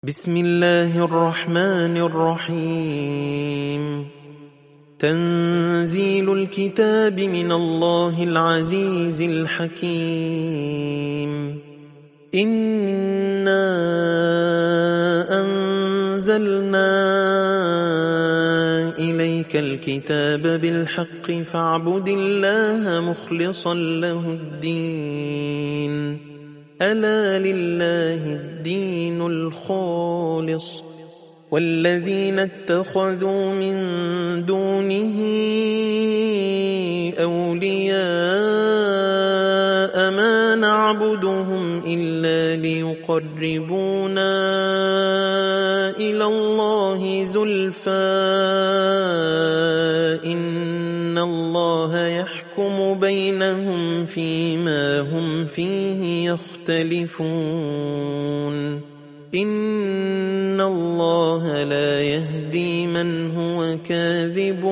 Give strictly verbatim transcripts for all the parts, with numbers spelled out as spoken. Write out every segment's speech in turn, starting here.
بسم الله الرحمن الرحيم. تنزيل الكتاب من الله العزيز الحكيم. إنا أنزلنا إليك الكتاب بالحق فاعبد الله مخلصا له الدين. ألا لله الدين الخالص والذين اتخذوا من دونه أولياء ما نعبدهم إلا ليقربونا إلى الله زلفى إن الله يحكم بينهم فيما هم فيه يختلفون. إن الله لا يهدي من هو كاذب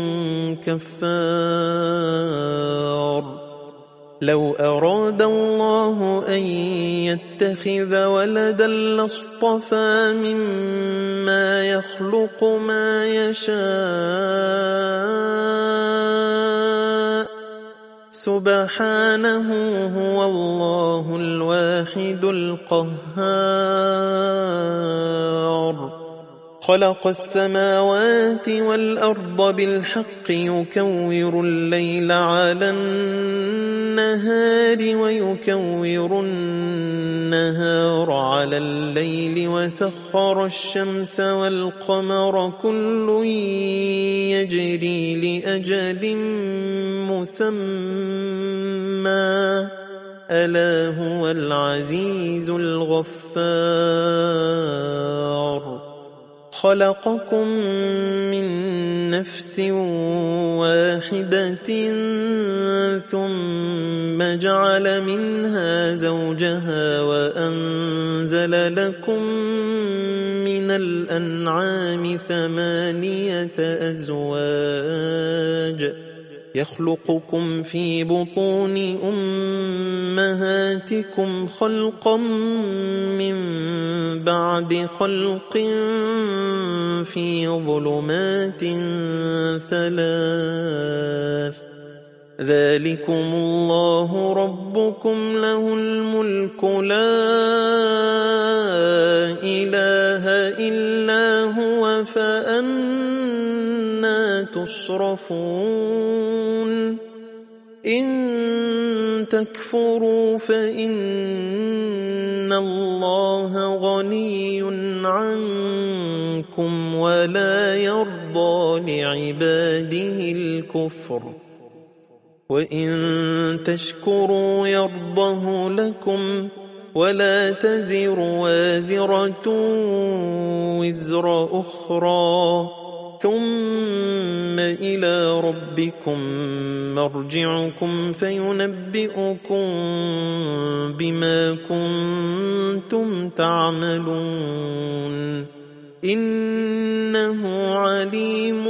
كفار. لو أراد الله أن يتخذ ولدا لاصطفى مما يخلق ما يشاء سبحانه هو الله الواحد القهار. خلق السماوات والأرض بالحق يكور الليل على النهار ويكور النهار على الليل وسخر الشمس والقمر كل يجري لأجل مسمى ألا هو العزيز الغفار. خلقكم من نفس واحدة ثم جعل منها زوجها وأنزل لكم من الأنعام ثمانية أزواج يخلقكم في بطون أمهاتكم خلقا من بعد خلق في ظلمات ثلاث ذلكم الله ربكم له الملك لا إله إلا هو فأنا تصرفون. إن تكفروا فإن الله غني عنكم ولا يرضى لعباده الكفر وإن تشكروا يرضه لكم ولا تزر وازرة وزر أخرى ثم إلى ربكم مرجعكم فينبئكم بما كنتم تعملون. إنه عليم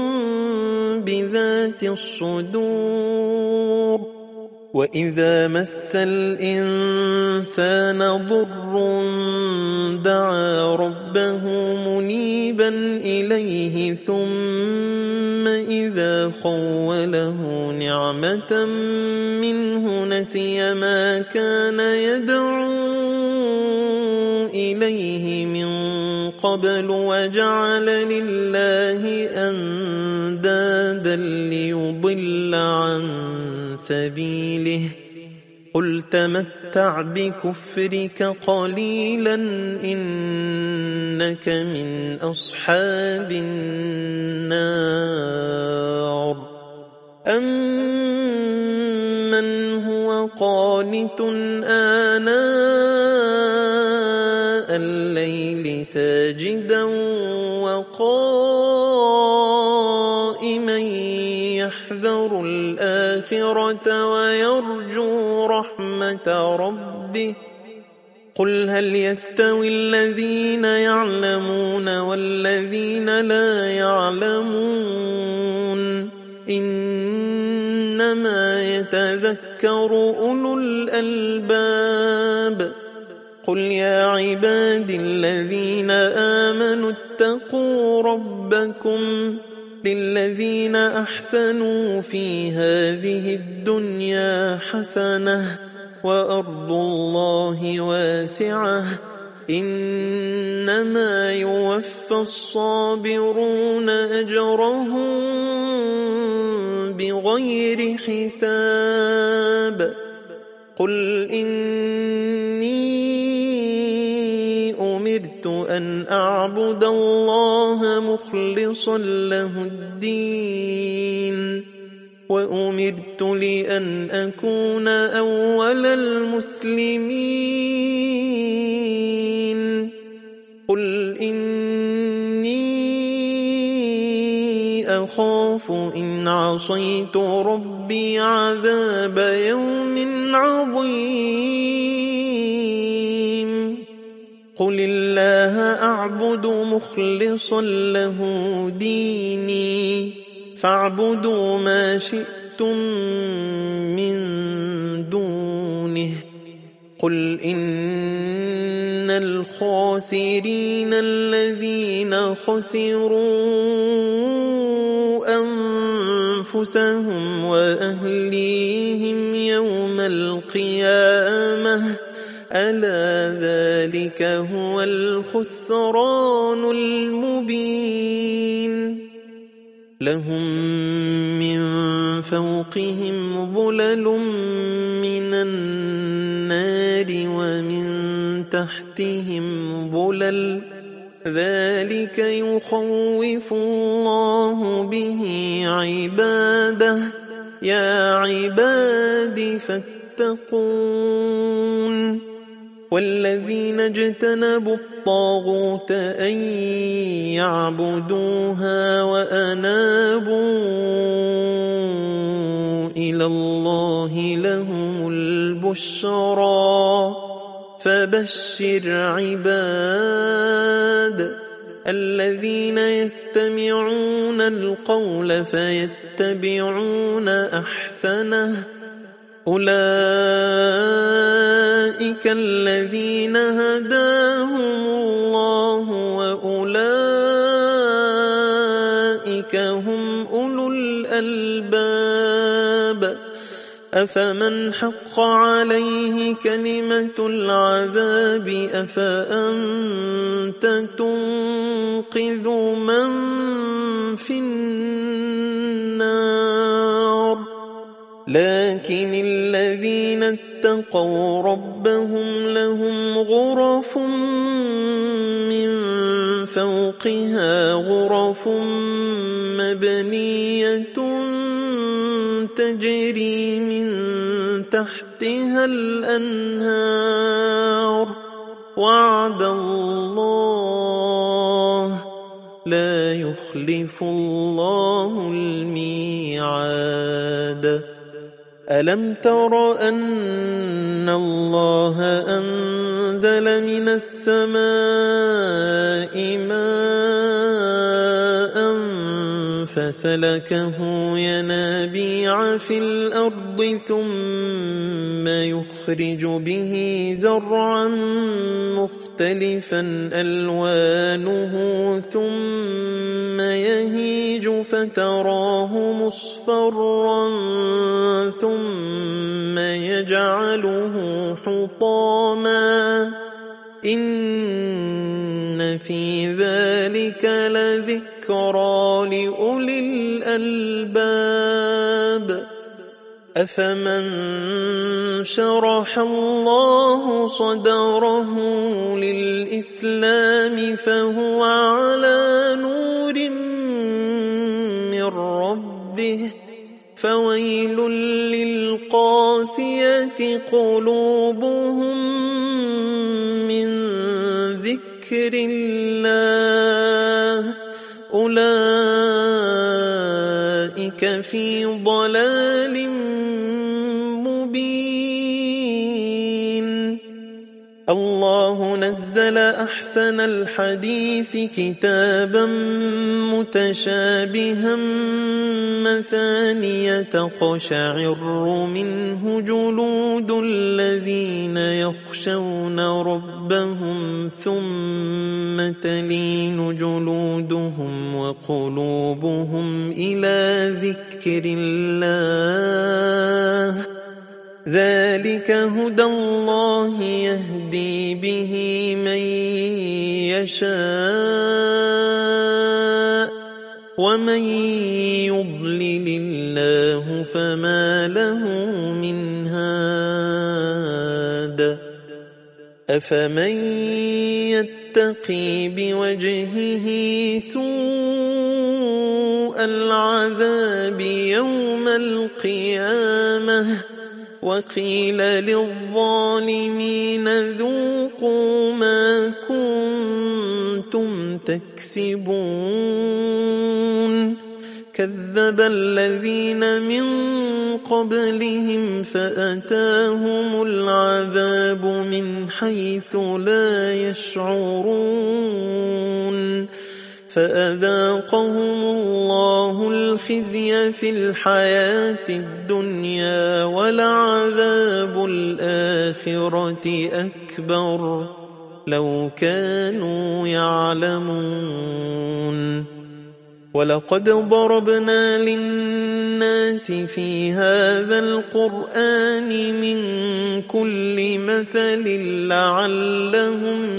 بذات الصدور. وإذا مس الإنسان ضر دعا ربه منيبا إليه ثم إذا خوله نعمة منه نسي ما كان يدعو إليه من قبل وجعل لله أندادا ليضل عن سبيله. قل تمتع بكفرك قليلا إنك من أصحاب النار. أمن هو قانت آناء الليل ساجدا وقائما يحذر الآخرة ويرجو رحمة ربه. قل هل يستوي الذين يعلمون والذين لا يعلمون إنما يتذكر أولو الألباب. قل يا عبادي الذين آمنوا اتقوا ربكم للذين أحسنوا في هذه الدنيا حسنة وأرض الله واسعة إنما يوفى الصابرون أجرهم بغير حساب قل إني أمرت أن أعبد الله مخلصا له الدين وأمرت لأن أكون أول المسلمين قل إني أخاف إن عصيت ربي عذاب يوم عظيم قل الله أعبد مخلصا له ديني فاعبدوا ما شئتم من دونه قل إن الخاسرين الذين خسروا أنفسهم وأهليهم يوم القيامة ألا ذلك هو الخسران المبين لهم من فوقهم ظلل من النار ومن تحتهم ظلل ذلك يخوف الله به عباده يا عباد فاتقون والذين اجتنبوا الطاغوت أن يعبدوها وأنابوا إلى الله لهم البشرى فبشر عباد الذين يستمعون القول فيتبعون أحسنه أولئك الذين هداهم الله وأولئك هم أولو الألباب أفمن حق عليه كلمة العذاب أفأنت تنقذ من في النار لكن الذين اتقوا ربهم لهم غرف من فوقها غرف مبنية تجري من تحتها الأنهار وعد الله لا يخلف الله الميعاد ألم تر أن الله أنزل من السماء ماء فسلكه ينابيع في الأرض ثم يخرج به زرعا مختلفا ألوانه ثم يهيج فتراه مصفرا ثم يجعله حطاما إن في ذلك لذكرى لأولي الألباب أفمن شرح الله صدره للإسلام فهو على نور من ربه فويل للقاسية قلوبهم من ذكر الله أولئك في ضلال مبين الله نزل أحسن الحديث كتابا متشابها مثانية تقشعر منه جلود الذين يخشون ربهم ثم تلين جلودهم وقلوبهم إلى ذكر الله ذلك هدى الله يهدي به من يشاء ومن يضلل الله فما له من هاد أفمن يتقي بوجهه سوء العذاب يوم القيامة وقيل للظالمين ذوقوا ما كنتم تكسبون كذب الذين من قبلهم فأتاهم العذاب من حيث لا يشعرون فأذاقهم الله الخزي في الحياة الدنيا ولعذاب الآخرة أكبر لو كانوا يعلمون ولقد ضربنا للناس في هذا القرآن من كل مثل لعلهم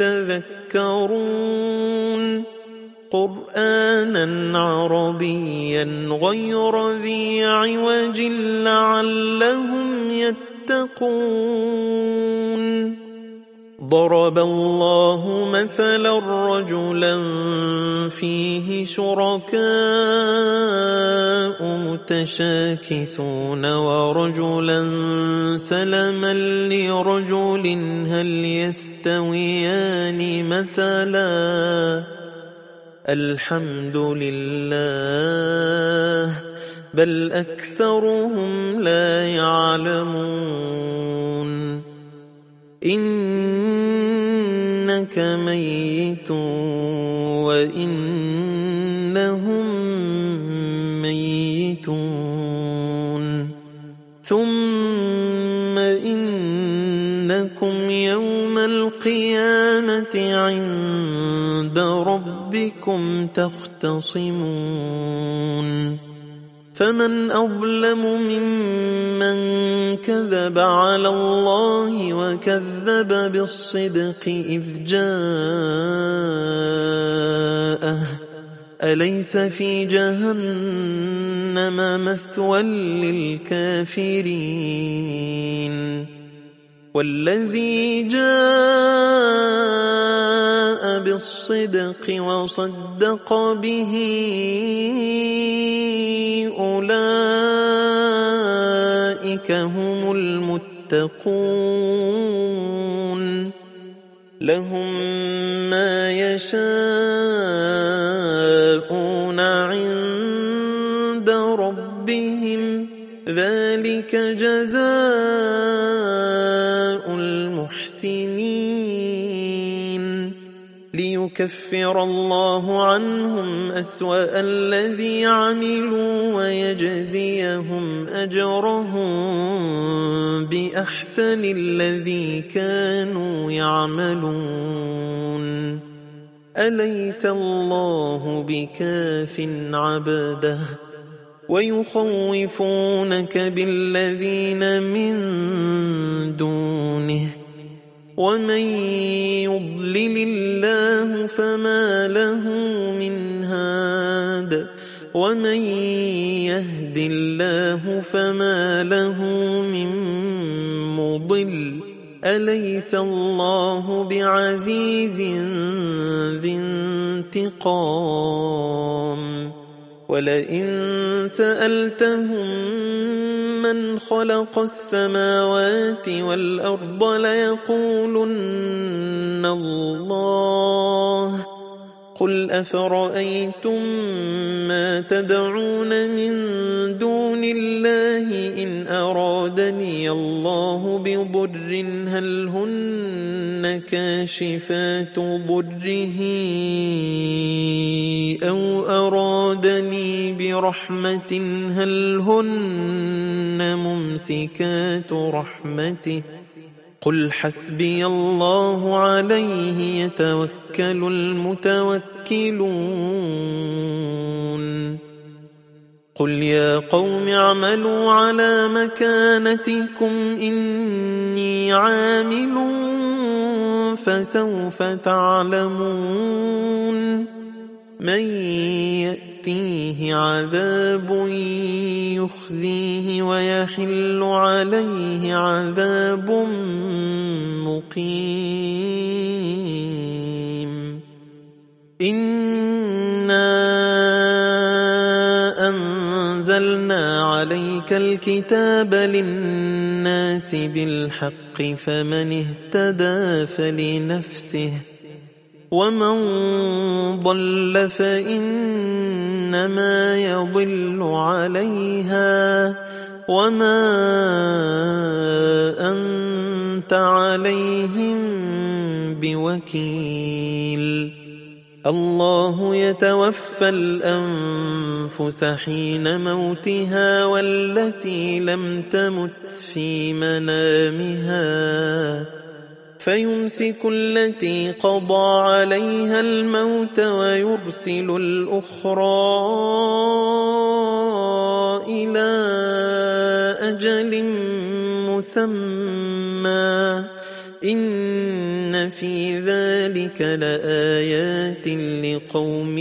يتذكرون قرآنا عربيا غير ذي عوج لعلهم يتقون ضرب الله مثلا رجلا فيه شركاء متشاكسون ورجلا سلما لرجل هل يستويان مثلا الحمد لله بل أكثرهم لا يعلمون إنك ميت وإنهم ميتون ثم إنكم يوم القيامة عند ربكم تختصمون فمن أظلم ممن كذب على الله وكذب بالصدق إذ جاءه أليس في جهنم مثوى للكافرين والذي جاء بالصدق وصدق به أولئك هم المتقون لهم ما يشاءون عند ربهم ذلك جزاء المحسنين ليكفر الله عنهم أسوأ الذي عملوا ويجزيهم أجرهم بأحسن الذي كانوا يعملون أليس الله بكاف عبده ويخوفونك بالذين من دونه ومن يضلل الله فما له من هاد ومن يهد الله فما له من مضل أليس الله بعزيز ذي انتقام ولئن سألتهم من خلق السماوات والأرض ليقولن الله قل أفرأيتم ما تدعون من دون الله إن أرادني الله بضر هل هن كاشفات ضره أو أرادني برحمة هل هن ممسكات رحمته قل حسبي الله عليه يتوكل المتوكلون قل يا قوم اعملوا على مكانتكم إني عامل فسوف تعلمون من يأتيه عذاب يخزيه ويحل عليه عذاب مقيم إنا أنزلنا عليك الكتاب للناس بالحق فمن اهتدى فلنفسه ومن ضل فإنما يضل عليها وما أنت عليهم بوكيل الله يتوفى الأنفس حين موتها والتي لم تمت في منامها فيمسك التي قضى عليها الموت ويرسل الأخرى إلى أجل مسمى إن في ذلك لآيات لقوم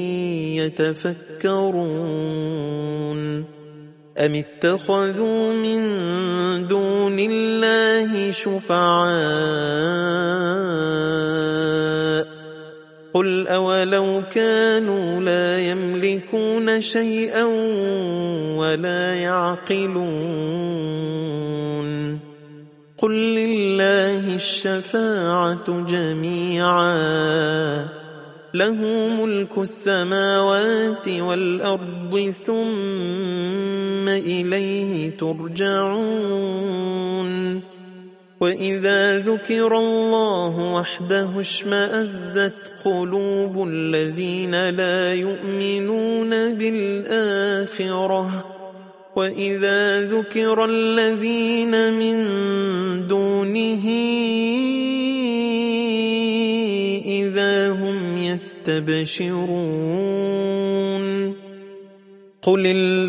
يتفكرون أم اتخذوا من دون الله شفعاء قل أولو كانوا لا يملكون شيئا ولا يعقلون قل لله الشفاعة جميعا له ملك السماوات والأرض ثم إليه ترجعون وإذا ذكر الله وحده اشمأزت قلوب الذين لا يؤمنون بالآخرة وإذا ذكر الذين من دونه إذا هم يستبشرون قل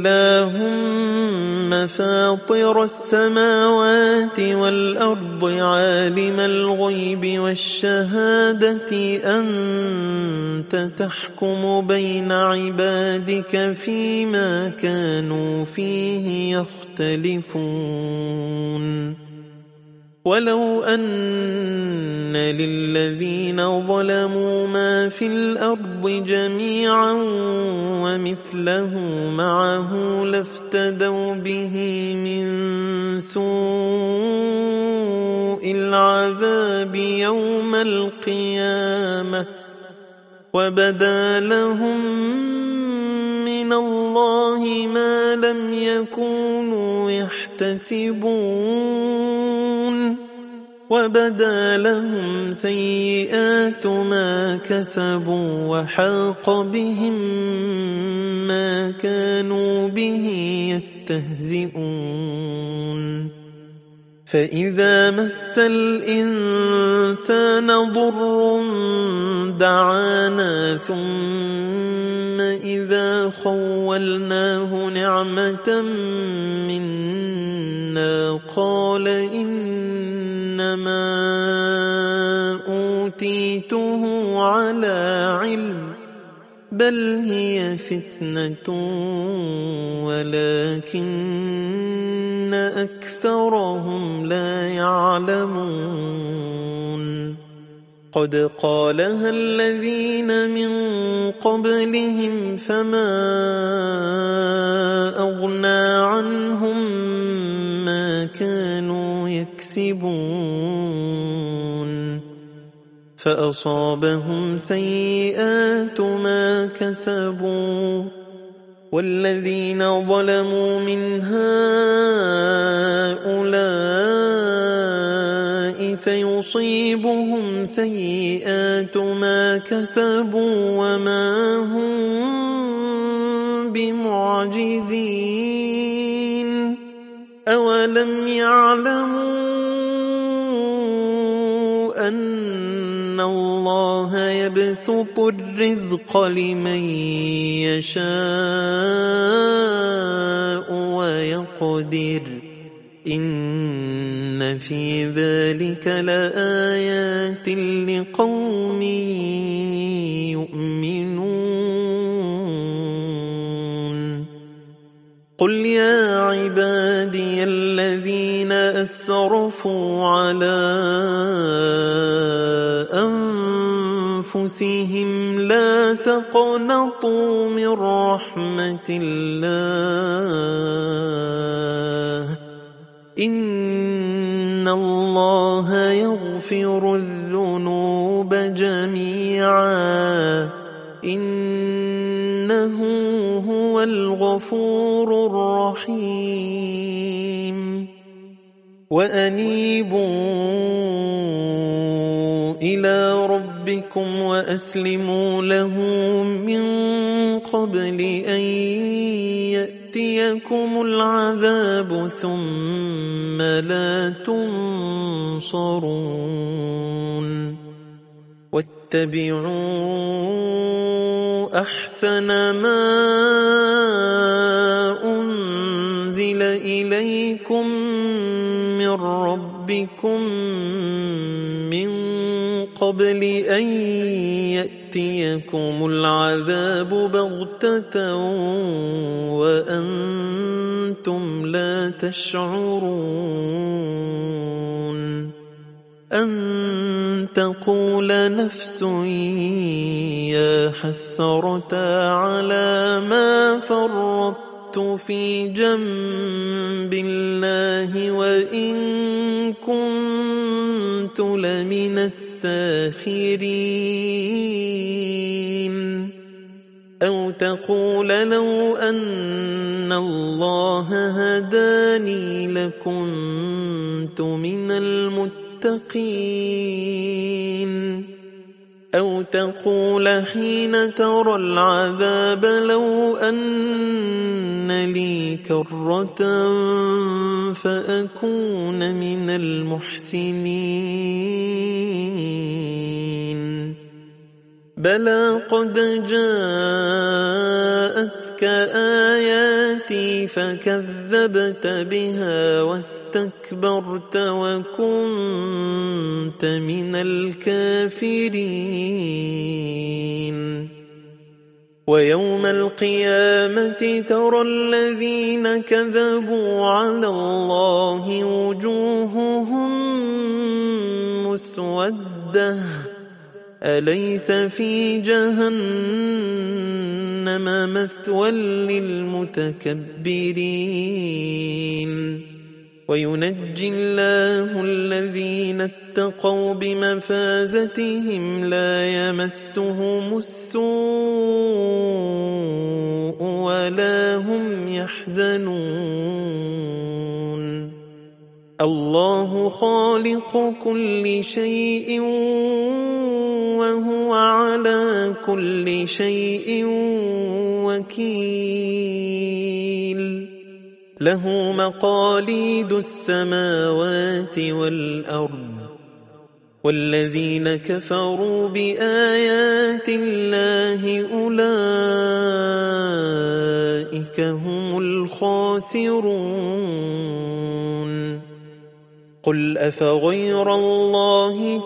اللهم فاطر السماوات والأرض عالم الغيب والشهادة أنت تحكم بين عبادك فيما كانوا فيه يختلفون ولو أن للذين ظلموا ما في الأرض جميعا ومثله معه لافتدوا به من سوء العذاب يوم القيامة وبدا لهم من الله ما لم يكونوا يحتسبون وبدا لهم سيئات ما كسبوا وحاق بهم ما كانوا به يستهزئون فإذا مس الإنسان ضر دعانا ثم إذا خولناه نعمة منا قال إنما أوتيته على علم بل هي فتنة ولكن أكثرهم لا يعلمون قد قالها الذين من قبلهم فما أغنى عنهم ما كانوا يكسبون فأصابهم سيئات ما كسبوا والذين ظلموا من هؤلاء فسيصيبهم سيئات ما كسبوا وما هم بمعجزين أولم يعلموا أن الله يبسط الرزق لمن يشاء ويقدر إن في ذلك لآيات لقوم يؤمنون قل يا عبادي الذين أسرفوا على أنفسهم لا تقنطوا من رحمة الله إن الله يغفر الذنوب جميعا إنه هو الغفور الرحيم وأنيبوا إلى ربكم وأسلموا له من قبل أن يأتيكم العذاب ثم لا تنصرون واتبعوا أحسن ما أنزل إليكم من ربكم من قبل أن يأتيكم العذاب بغتة وأنتم لا تشعرون أن تقول نفس يا حسرة على ما فرطت في جنب الله وإن كنت لمن الساخرين أو تقول لو أن الله هداني لكنت من المتقين أو تقول حين ترى العذاب لو أن لي كرة فأكون من المحسنين بلى قد جاءتك آياتي فكذبت بها واستكبرت وكنت من الكافرين ويوم القيامة ترى الذين كذبوا على الله وجوههم مسودة أليس في جهنم مثوى للمتكبرين وينجي الله الذين اتقوا بمفازتهم لا يمسهم السوء ولا هم يحزنون الله خالق كل شيء وهو على كل شيء وكيل له مقاليد السماوات والأرض والذين كفروا بآيات الله أولئك هم الخاسرون قل أفغير الله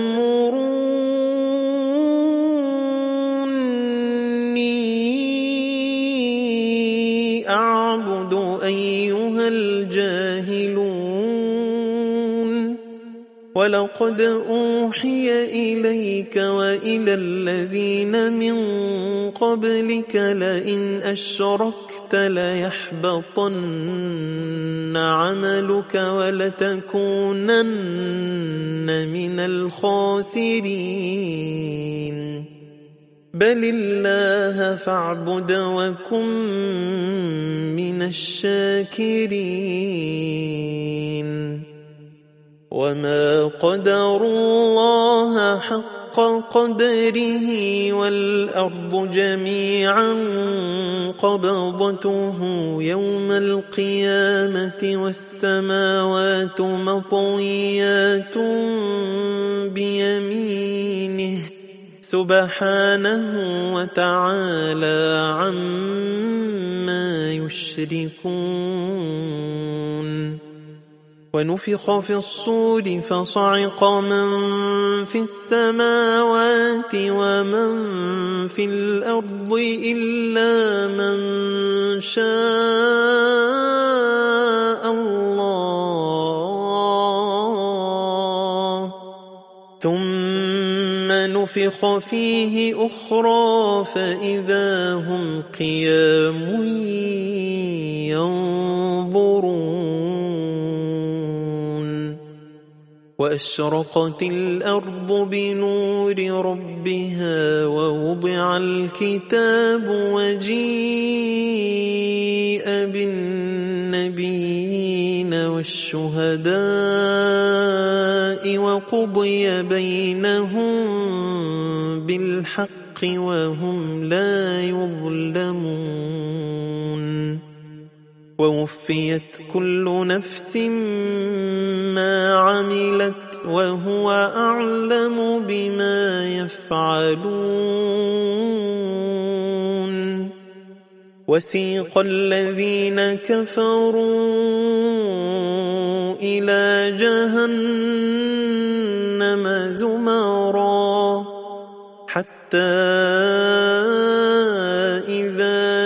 تأمروني أعبد أيها الجاهلون ولقد أوحي إليك وإلى الذين من قبلك لئن أشركت ليحبطن عملك ولتكونن من الخاسرين بل الله فاعبد وكن من الشاكرين وما قدروا الله حق قدره والأرض جميعا قبضته يوم القيامة والسماوات مطويات بيمينه سبحانه وتعالى عما يشركون. ونفخ في الصور فصعق من في السماوات ومن في الأرض إلا من شاء الله ثم نفخ فيه أخرى فإذا هم قيام ينظرون. وأشرقت الأرض بنور ربها ووضع الكتاب وجيء بالنبيين والشهداء وقضي بينهم بالحق وهم لا يظلمون. ووفيت كل نفس ما عملت وهو أعلم بما يفعلون. وسيق الذين كفروا إلى جهنم زمرا حتى إذا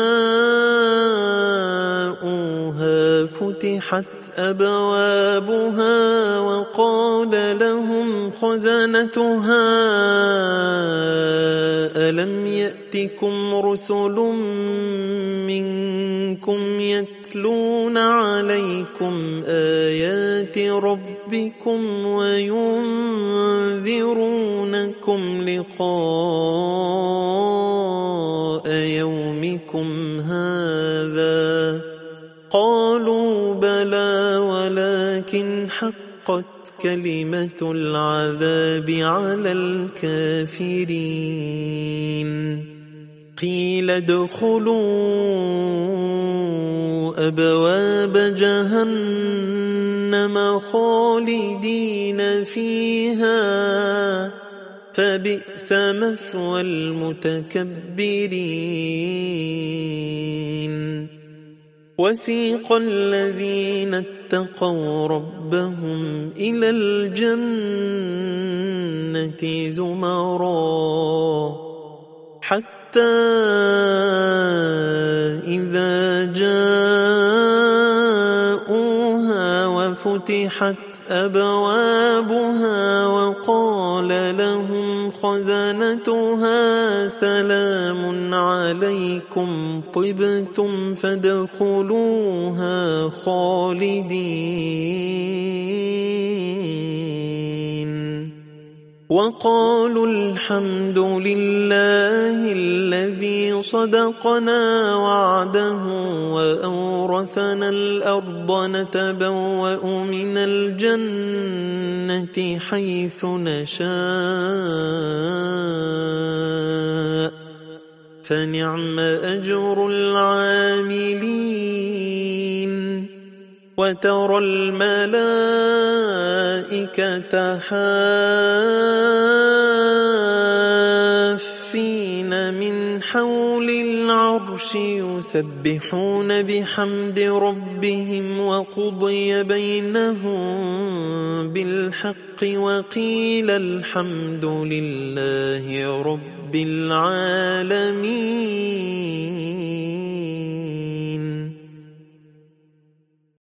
جاءوها فتحت أبوابها وقال لهم خزنتها ألم يأتكم رسل منكم يتلون عليكم آيات ربكم وينذرونكم لقاء يومكم هذا قالوا بلى ولكن حقت كلمة العذاب على الكافرين. قيل ادخلوا أبواب جهنم خالدين فيها فبئس مثوى المتكبرين. وسيق الذين اتقوا ربهم إلى الجنة زمرا حتى إذا جاءوها وفتحت أبوابها وقال لهم خزنتها سلام عليكم طبتم فادخلوها خالدين. وقالوا الحمد لله الذي صدقنا وعده وأورثنا الأرض نتبوأ من الجنة حيث نشاء فنعم أجر العاملين. وترى الملائكة حافين من حول العرش يسبحون بحمد ربهم وقضي بينهم بالحق وقيل الحمد لله رب العالمين.